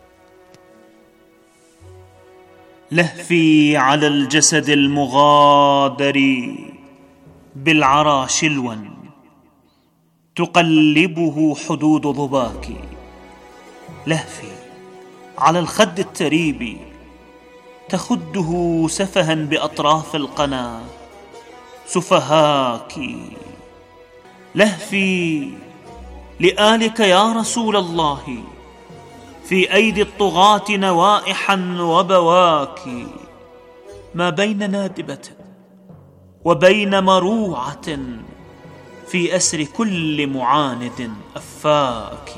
لهفي على الجسد المغادر بالعرى شلوا تقلبه حدود ضباك، لهفي على الخد التريب تخده سفها بأطراف القنا سفهاك، لهفي لآلك يا رسول الله في أيدي الطغاة نوائحا وبواك، ما بين نادبة وبين مروعة في أسر كل معاند أفاك.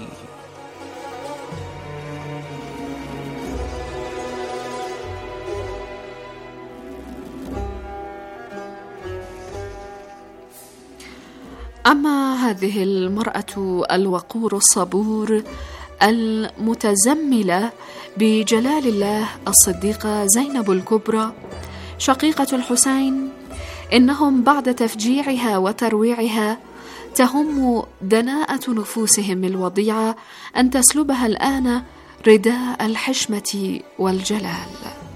أما هذه المرأة الوقور الصبور المتزملة بجلال الله الصديقة زينب الكبرى شقيقة الحسين، إنهم بعد تفجيعها وترويعها تهم دناءة نفوسهم الوضيعة أن تسلبها الآن رداء الحشمة والجلال.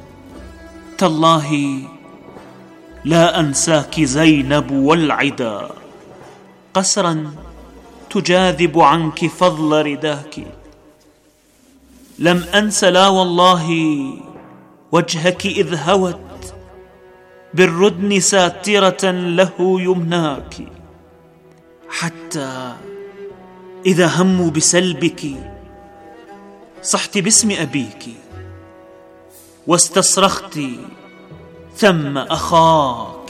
تالله لا أنساك زينب والعدا، قسرا تجاذب عنك فضل رداك، لم أنس لا والله وجهك إذ هوت بالردن ساترة له يمناك، حتى إذا هموا بسلبك صحت باسم أبيك واستصرخت ثم أخاك.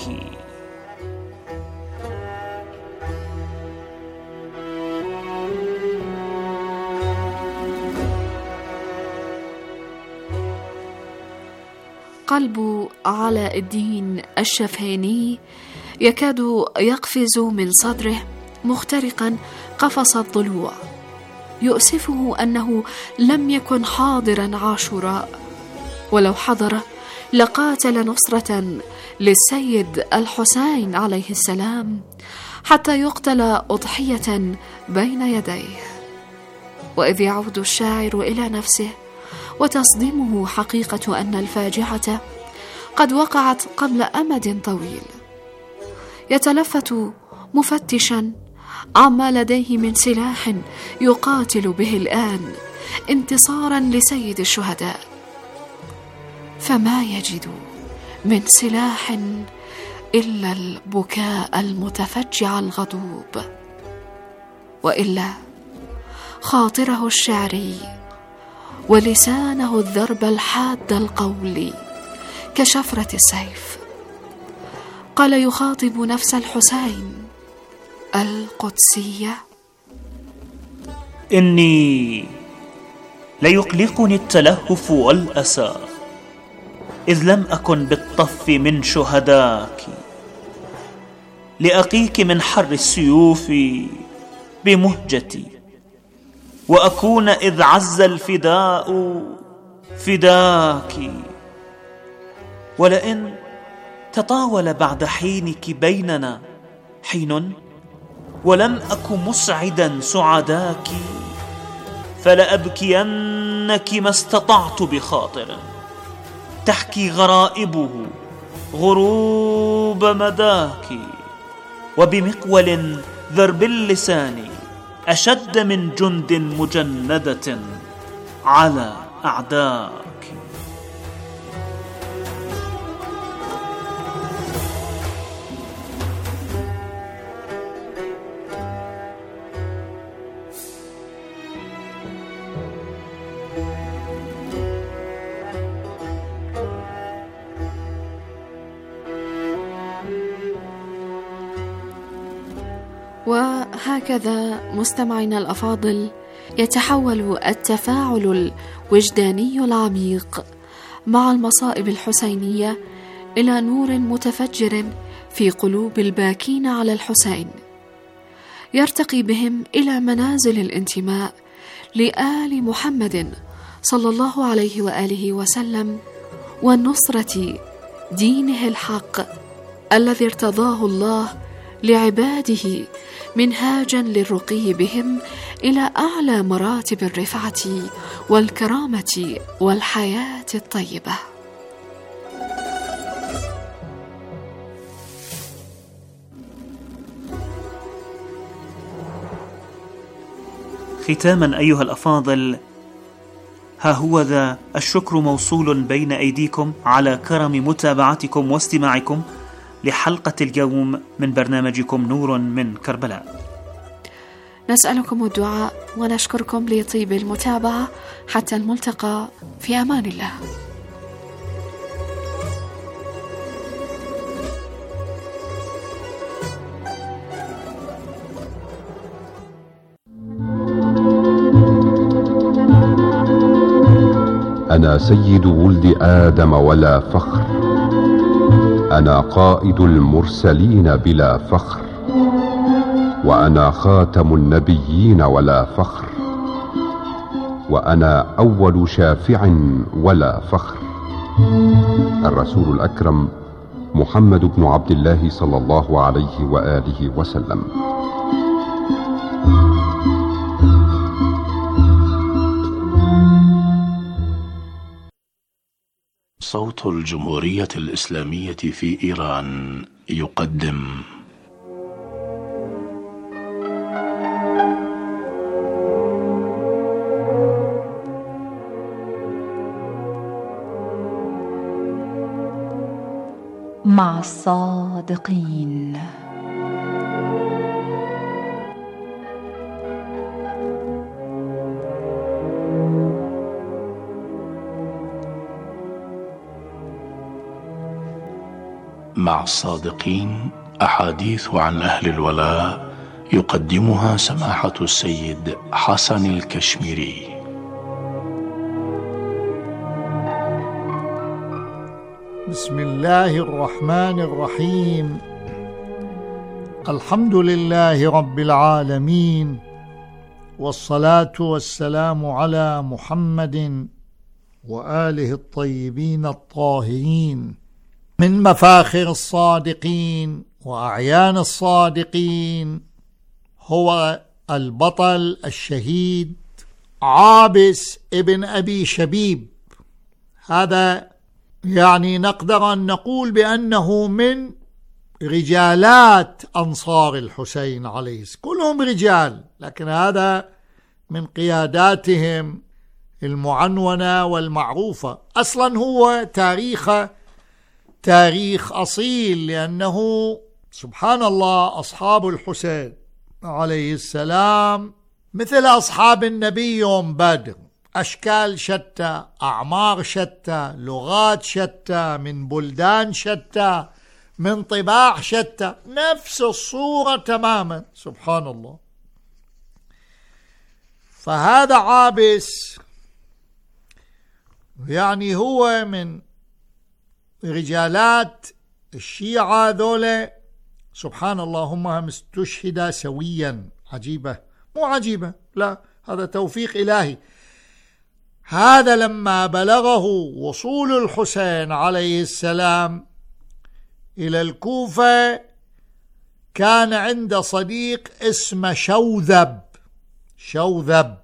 قلب علاء الدين الشفهيني يكاد يقفز من صدره مخترقا قفص الضلوع. يؤسفه أنه لم يكن حاضرا عاشوراء، ولو حضر لقاتل نصرة للسيد الحسين عليه السلام حتى يقتل أضحية بين يديه. وإذ يعود الشاعر إلى نفسه وتصدمه حقيقة أن الفاجعة قد وقعت قبل أمد طويل، يتلفت مفتشا عما لديه من سلاح يقاتل به الآن انتصارا لسيد الشهداء، فما يجد من سلاح إلا البكاء المتفجع الغضوب، وإلا خاطره الشعري ولسانه الذرب الحاد القول كشفرة السيف. قال يخاطب نفس الحسين القدسية: إني ليقلقني التلهف والأسى إذ لم أكن بالطف من شهداك، لأقيك من حر السيوف بمهجتي وأكون إذ عز الفداء فداك، ولئن تطاول بعد حينك بيننا حين ولم أك مسعدا سعداك، فلأبكينك ما استطعت بخاطر تحكي غرائبه غروب مداك، وبمقول ذرب اللسان أشد من جند مجندة على أعداك. وهكذا مستمعينا الأفاضل يتحول التفاعل الوجداني العميق مع المصائب الحسينية إلى نور متفجر في قلوب الباكين على الحسين، يرتقي بهم إلى منازل الانتماء لآل محمد صلى الله عليه وآله وسلم والنصرة دينه الحق الذي ارتضاه الله لعباده منهاجا للرقي بهم إلى أعلى مراتب الرفعة والكرامة والحياة الطيبة. ختاما أيها الأفاضل، ها هو ذا الشكر موصول بين أيديكم على كرم متابعتكم واستماعكم لحلقة اليوم من برنامجكم نور من كربلاء. نسألكم الدعاء ونشكركم لطيب المتابعة. حتى الملتقى، في أمان الله. أنا سيد ولد آدم ولا فخر، أنا قائد المرسلين بلا فخر، وأنا خاتم النبيين ولا فخر، وأنا أول شافع ولا فخر. الرسول الأكرم محمد بن عبد الله صلى الله عليه وآله وسلم. صوت الجمهورية الإسلامية في إيران يقدم مع الصادقين. مع الصادقين، أحاديث عن أهل الولاء يقدمها سماحة السيد حسن الكشميري. بسم الله الرحمن الرحيم. الحمد لله رب العالمين، والصلاة والسلام على محمد وآله الطيبين الطاهرين. من مفاخر الصادقين وأعيان الصادقين هو البطل الشهيد عابس ابن أبي شبيب. هذا يعني نقدر أن نقول بأنه من رجالات أنصار الحسين عليه السلام، كلهم رجال، لكن هذا من قياداتهم المعنونة والمعروفة. أصلا هو تاريخه تاريخ أصيل، لأنه سبحان الله أصحاب الحسين عليه السلام مثل أصحاب النبي يوم بدر، أشكال شتى، أعمار شتى، لغات شتى، من بلدان شتى، من طباع شتى، نفس الصورة تماما، سبحان الله. فهذا عابس يعني هو من رجالات الشيعة ذولا، سبحان الله، هم استشهدا سويا. عجيبة، مو عجيبة، لا، هذا توفيق إلهي. هذا لما بلغه وصول الحسين عليه السلام إلى الكوفة كان عند صديق اسمه شوذب شوذب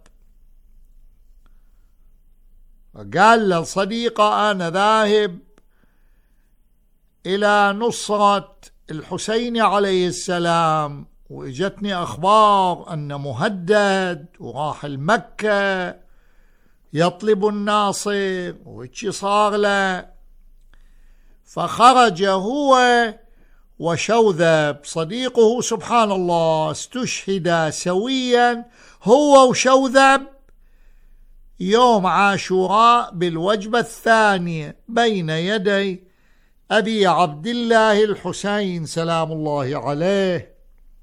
قال للصديقة أنا ذاهب إلى نصرة الحسين عليه السلام، وإجتني أخبار أن مهدد وراح المكة يطلب الناصر وإيش صار له. فخرج هو وشوذب صديقه، سبحان الله، استشهدا سويا هو وشوذب يوم عاشوراء بالوجبة الثانية بين يدي أبي عبد الله الحسين سلام الله عليه.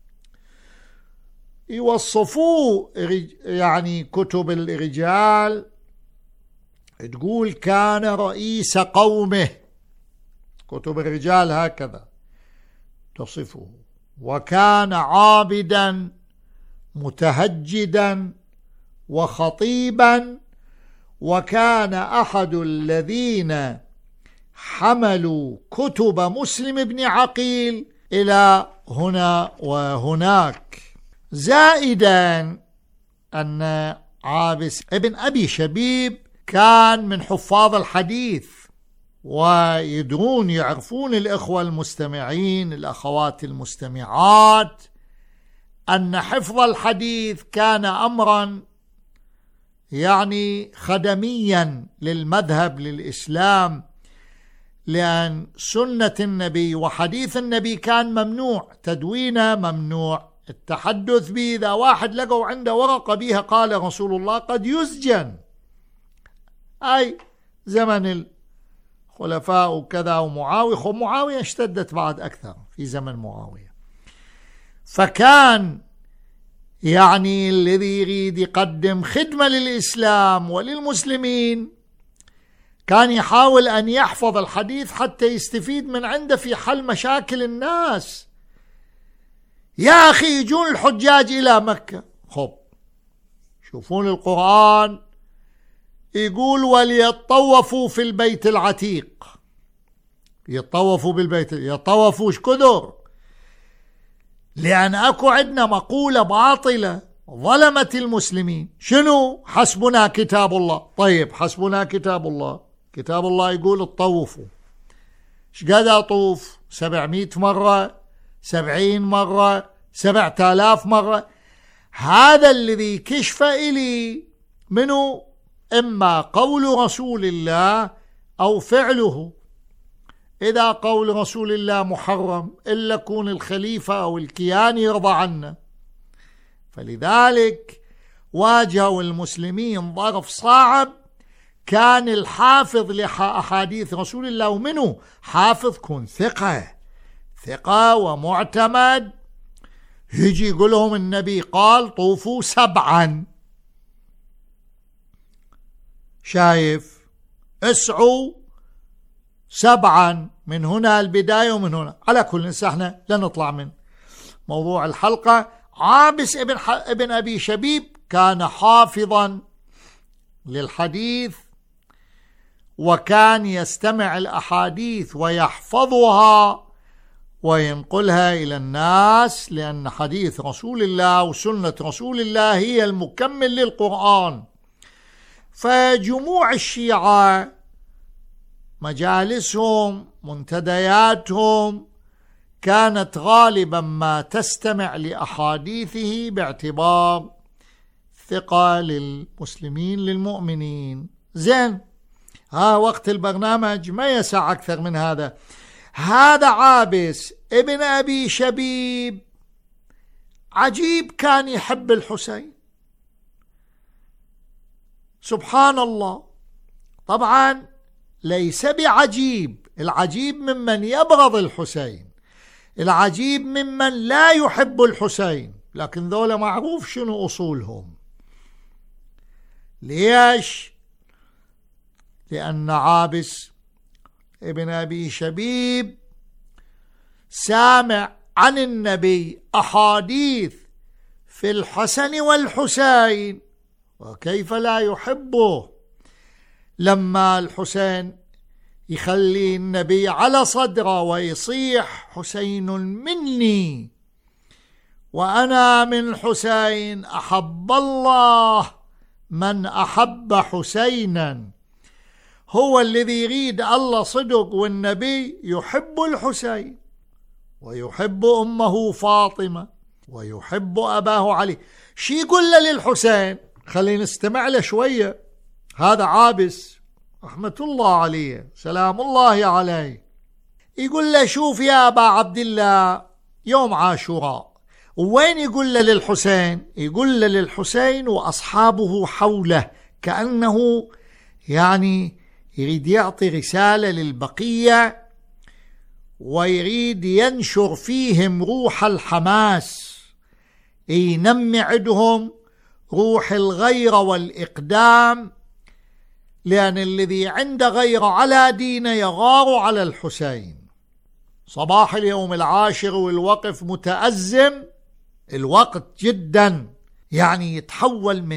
يوصفوه يعني كتب الرجال تقول كان رئيس قومه، كتب الرجال هكذا تصفه، وكان عابدا متهجدا وخطيبا، وكان أحد الذين حملوا كتب مسلم بن عقيل إلى هنا وهناك. زائدا أن عابس ابن أبي شبيب كان من حفاظ الحديث، ويدرون يعرفون الإخوة المستمعين الأخوات المستمعات أن حفظ الحديث كان أمرا يعني خدميا للمذهب للإسلام، لأن سنة النبي وحديث النبي كان ممنوع، تدوينه ممنوع، التحدث به. إذا واحد لقوا عنده ورقة بها قال رسول الله قد يسجن، أي زمن الخلفاء وكذا ومعاوية، ومعاوية اشتدت بعد أكثر في زمن معاوية. فكان يعني الذي يريد يقدم خدمة للإسلام وللمسلمين كان يحاول أن يحفظ الحديث حتى يستفيد من عنده في حل مشاكل الناس. يا أخي يجون الحجاج إلى مكة، خب شوفون القرآن يقول وليطوفوا في البيت العتيق، يطوفوا بالبيت، يطوفوش كدر، لأن أكو عندنا مقولة باطلة ظلمت المسلمين. شنو؟ حسبنا كتاب الله. طيب حسبنا كتاب الله، كتاب الله يقول اطوفوا، ايش قد اطوف؟ سبعمائة مرة، سبعين مرة، سبعة آلاف مرة. هذا الذي كشف إلي منه إما قول رسول الله أو فعله. إذا قول رسول الله محرم إلا كون الخليفة أو الكيان يرضى عنه. فلذلك واجهوا المسلمين ظرف صعب، كان الحافظ لأحاديث رسول الله ومنه حافظ كن ثقة ثقة ومعتمد، يجي يقول لهم النبي قال طوفوا سبعا، شايف، اسعوا سبعا، من هنا البداية ومن هنا. على كل نحن لا نطلع من موضوع الحلقة. عابس ابن, ابن أبي شبيب كان حافظا للحديث، وكان يستمع الأحاديث ويحفظها وينقلها إلى الناس، لأن حديث رسول الله وسنة رسول الله هي المكمل للقرآن. فجموع الشيعة مجالسهم منتدياتهم كانت غالبا ما تستمع لأحاديثه باعتبار ثقة للمسلمين للمؤمنين. زين، ها وقت البرنامج ما يسع أكثر من هذا. هذا عابس ابن أبي شبيب عجيب، كان يحب الحسين، سبحان الله. طبعا ليس بعجيب، العجيب ممن يبغض الحسين، العجيب ممن لا يحب الحسين، لكن ذولا معروف شنو أصولهم. ليش؟ لأن عابس ابن أبي شبيب سامع عن النبي أحاديث في الحسن والحسين، وكيف لا يحبه لما الحسين يخلي النبي على صدره ويصيح حسين مني وأنا من حسين، أحب الله من أحب حسينا. هو الذي يريد الله صدق، والنبي يحب الحسين ويحب أمه فاطمة ويحب أباه علي. شي يقول له للحسين؟ خلينا نستمع له شوية. هذا عابس رحمة الله عليه سلام الله عليه، يقول له شوف يا أبا عبد الله يوم عاشوراء، وين يقول له للحسين؟ يقول له للحسين وأصحابه حوله، كأنه يعني يريد يعطي رسالة للبقية ويريد ينشر فيهم روح الحماس، ينمي عندهم روح الغيرة والإقدام، لأن الذي عنده غيرة على دينه يغار على الحسين. صباح اليوم العاشر والوقف متأزم، الوقت جدا يعني يتحول من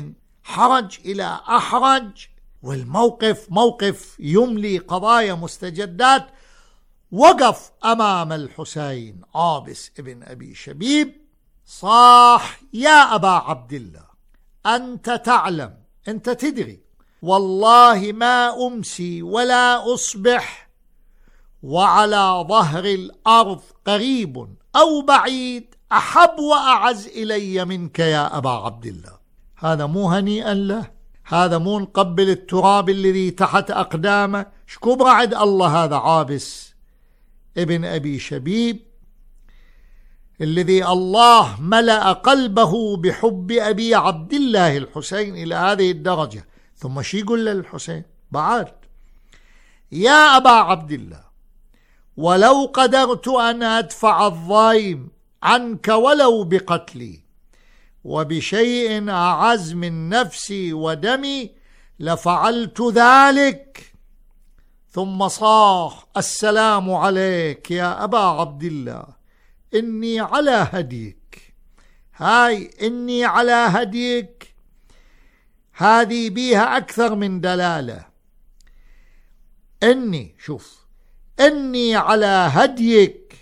حرج إلى أحرج، والموقف موقف يملي قضايا مستجدات. وقف أمام الحسين عابس ابن أبي شبيب، صاح: يا أبا عبد الله، أنت تعلم، أنت تدري، والله ما أمسي ولا أصبح وعلى ظهر الأرض قريب أو بعيد أحب وأعز إلي منك يا أبا عبد الله. هذا مو هنيئا له؟ هذا مو نقبل التراب الذي تحت أقدامه؟ شكو بعد الله هذا عابس ابن أبي شبيب الذي الله ملأ قلبه بحب أبي عبد الله الحسين إلى هذه الدرجة. ثم شي يقول للحسين بعد: يا أبا عبد الله، ولو قدرت أن أدفع الضيم عنك ولو بقتلي وبشيء أعز من نفسي ودمي لفعلت ذلك. ثم صاح: السلام عليك يا أبا عبد الله، إني على هديك. هاي إني على هديك هذه بيها أكثر من دلالة. إني شوف إني على هديك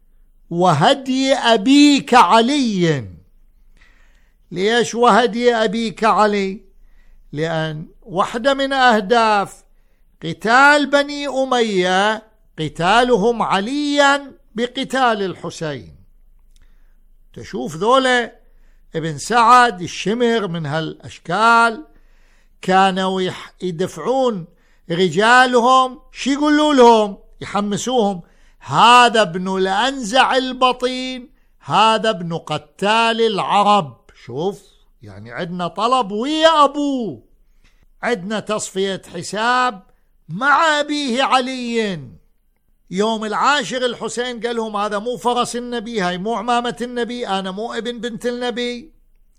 وهدي أبيك علي. ليش وهدي أبيك علي؟ لأن واحدة من أهداف قتال بني أمية قتالهم عليا بقتال الحسين. تشوف ذولا ابن سعد الشمر من هالأشكال كانوا يدفعون رجالهم، شي يقولوا لهم؟ يحمسوهم: هذا ابن الأنزع البطين، هذا ابن قتال العرب. شوف، يعني عندنا طلب ويا أبوه، عندنا تصفية حساب مع أبيه علي. يوم العاشر الحسين قال لهم: هذا مو فرس النبي، هاي مو عمامة النبي، أنا مو ابن بنت النبي،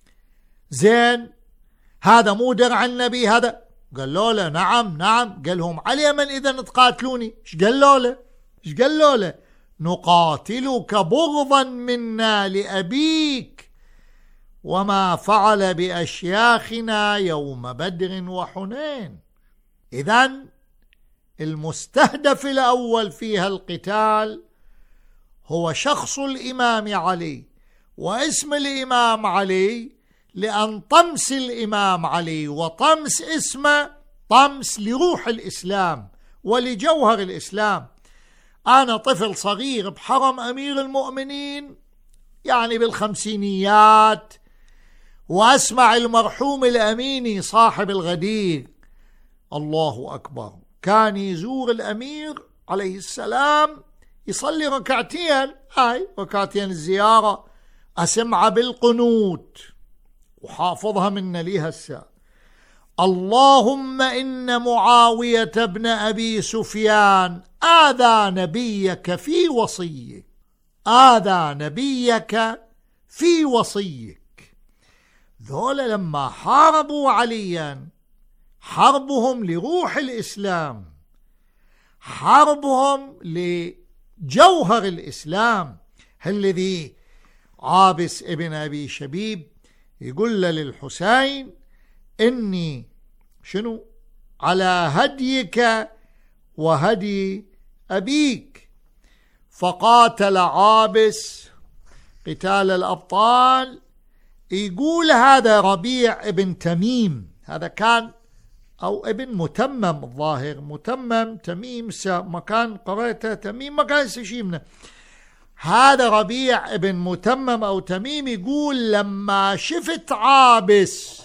زين هذا مو درع النبي هذا. قالوا له: نعم نعم. قال لهم: على من إذا تقاتلوني؟ ايش قالوا له؟ ايش قالوا له؟ نقاتلك بغضا منا لأبيك وما فعل بأشياخنا يوم بدر وحنين. إذن المستهدف الأول فيها القتال هو شخص الإمام علي واسم الإمام علي، لأن طمس الإمام علي وطمس اسمه طمس لروح الإسلام ولجوهر الإسلام. أنا طفل صغير بحرم أمير المؤمنين يعني بالخمسينيات، وأسمع المرحوم الأميني صاحب الغدير الله أكبر كان يزور الأمير عليه السلام يصلي ركعتين، هاي ركعتين الزيارة، أسمع بالقنوت وحافظها من ليها الساعة: اللهم إن معاوية بن أبي سفيان آذى نبيك في وصيك، آذى نبيك في وصيك. ذولا لما حاربوا عليا حربهم لروح الإسلام، حربهم لجوهر الإسلام. الذي عابس ابن أبي شبيب يقول للحسين: إني شنو على هديك وهدي أبيك. فقاتل عابس قتال الأبطال. يقول هذا ربيع ابن تميم، هذا كان أو ابن متمم الظاهر، متمم تميم مكان قريته تميم مكان سشيمنا. هذا ربيع ابن متمم أو تميم يقول: لما شفت عابس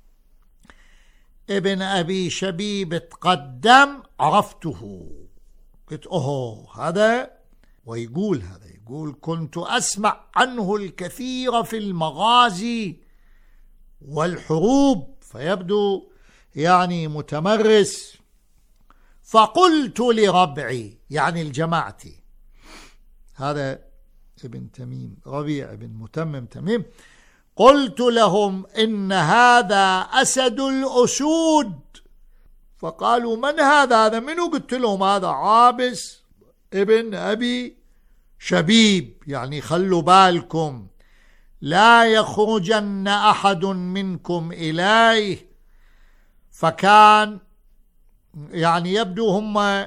ابن أبي شبيب تقدم عرفته، قلت أوه هذا. ويقول هذا يقول: كنت أسمع عنه الكثير في المغازي والحروب، فيبدو يعني متمرس. فقلت لربعي يعني الجماعتي، هذا ابن تميم ربيع ابن متمم تميم، قلت لهم: إن هذا أسد الأسود. فقالوا: من هذا؟ هذا منو؟ قلت لهم: هذا عابس ابن أبي شبيب، يعني خلوا بالكم لا يخرجن أحد منكم إليه. فكان يعني يبدو هم